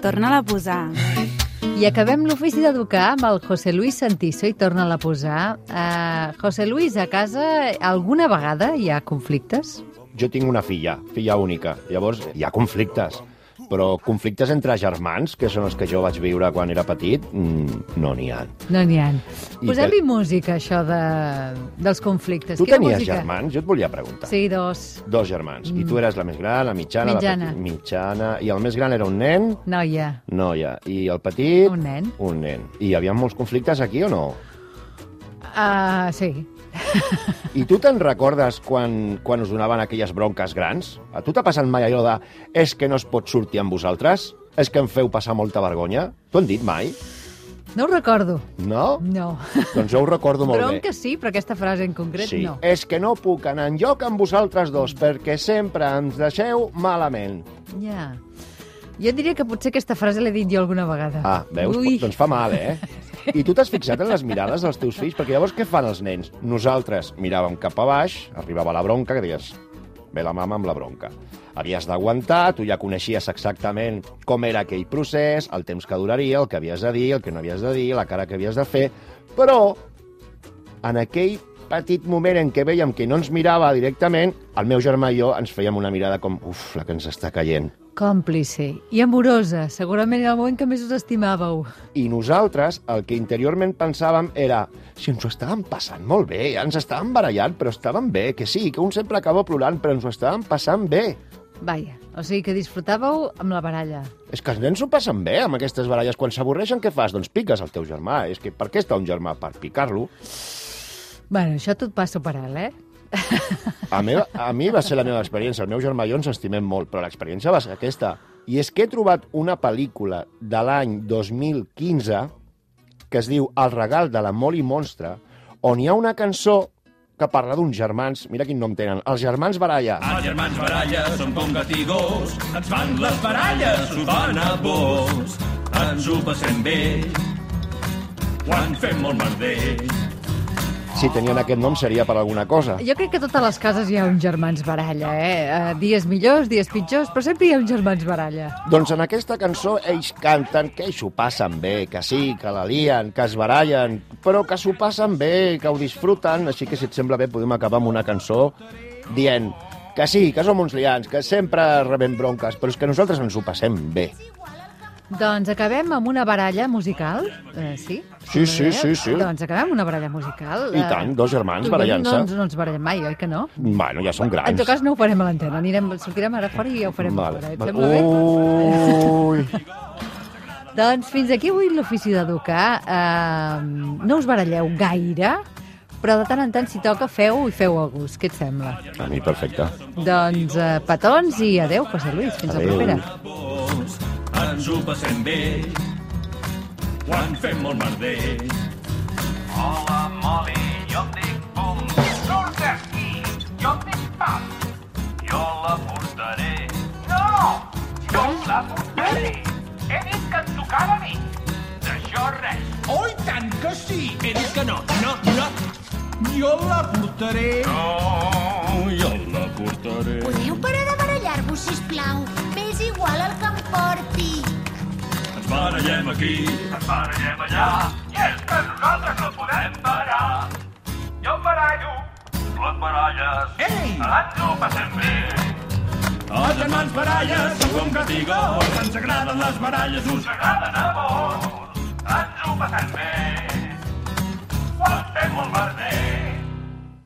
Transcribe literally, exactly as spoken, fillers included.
torna-la a posar. I acabem l'ofici d'educar amb el José Luis Santiso i torna-la a posar. Uh, José Luis, a casa alguna vegada hi ha conflictes? Jo tinc una filla, filla única. Llavors hi ha conflictes. Però conflictes entre germans, que són els que jo vaig viure quan era petit, mmm, no n'hi ha. No n'hi ha. I Posem-hi que... música, això de... dels conflictes. Tu Quina tenies música? germans? Jo et volia preguntar. Sí, dos. Dos germans. Mm. I tu eres la més gran, la mitjana, mitjana. la petit... mitjana. I el més gran era un nen? Noia. Noia. I el petit? Un nen. Un nen. I hi havia molts conflictes aquí o no? Uh, sí. I tu te'n recordes quan, quan us donaven aquelles bronques grans? A tu t'ha passat mai allò de és que no es pot sortir amb vosaltres? És que em feu passar molta vergonya? T'ho han dit mai? No ho recordo. No? No. Doncs jo ho recordo molt bé. Bronca sí, però aquesta frase en concret sí. no. És que no puc anar enlloc amb vosaltres dos perquè sempre ens deixeu malament. Ja. Jo diria que potser aquesta frase l'he dit jo alguna vegada. Ah, veus? Ui. Doncs fa mal, eh? I tu t'has fixat en les mirades dels teus fills? Perquè llavors què fan els nens? Nosaltres miràvem cap a baix, arribava la bronca, que deies, ve la mama amb la bronca. Havies d'aguantar, tu ja coneixies exactament com era aquell procés, el temps que duraria, el que havies de dir, el que no havies de dir, la cara que havies de fer, però en aquell petit moment en què veiem que no ens mirava directament, el meu germà i jo ens fèiem una mirada com, uf, la que ens està caient. Còmplice i amorosa, segurament en el moment que més us estimàveu. I nosaltres, el que interiorment pensàvem era si ens ho estàvem passant molt bé, ja ens estàvem barallant, però estàvem bé, que sí, que un sempre acaba plorant, però ens ho estàvem passant bé. Vaja, o sigui que disfrutàveu amb la baralla. És que els nens s'ho passen bé amb aquestes baralles. Quan s'avorreixen, què fas? Doncs piques el teu germà. És que per què està un germà? Per picar-lo. Bueno, això t'ho passo per alt, eh? A, meva, a mi va ser la meva experiència. El meu germà i jo ens estimem molt, però l'experiència va ser aquesta. I és que he trobat una pel·lícula de l'any dos mil quinze que es diu El regal de la Molly Monstre, on hi ha una cançó que parla d'uns germans, mira quin nom tenen, els germans Baralla. Els germans Baralla són com gat i gos, ens fan les baralles, us van a vos. Ens ho passem bé, quan fem molt merder. Si tenien aquest nom seria per alguna cosa. Jo crec que a totes les cases hi ha uns germans baralla, eh? Dies millors, dies pitjors, però sempre hi ha uns germans baralla. Doncs en aquesta cançó ells canten que ells s'ho passen bé, que sí, que la lien, que es barallen, però que s'ho passen bé, que ho disfruten, així que si et sembla bé podem acabar amb una cançó dient que sí, que som uns liants, que sempre rebem bronques, però és que nosaltres ens ho passem bé. Doncs acabem amb una baralla musical, eh, sí? Sí, sí, sí, sí. Doncs acabem amb una baralla musical. I tant, dos germans barallant-se. No, no, no ens barallem mai, oi que no? Bueno, ja són grans. En tot cas no ho farem a l'antena, anirem, sortirem ara fora i ja ho farem vale. fora. Et sembla bé? Ui! Doncs fins aquí avui l'ofici d'educar. Uh, no us baralleu gaire, però de tant en tant si toca feu i feu a gust. Què et sembla? A mi perfecte. Doncs uh, petons i adeu, José Luis. Fins adeu. la propera. Ens ho passem bé quan fem molt merder. Hola, Molly, jo em dic Pum. Surt d'aquí, jo em dic Pam. Jo la portaré. No, jo la portaré. He dit que em tocava a mi. D'això res. Oh, i tant que sí! He dit que no, no, no. Jo la portaré. No, jo la portaré. Podeu parar de barallar-vos, sisplau? M'és igual el que em porti. Ens barallem aquí, Ens barallem allà. I és que nosaltres no podem parar. Jo em barallo, tu et baralles. Ei! Ens ho passem bé. Els germans baralles són com gat i gos. Ens agraden les baralles, us Us agraden a vos. Ens ho passem bé.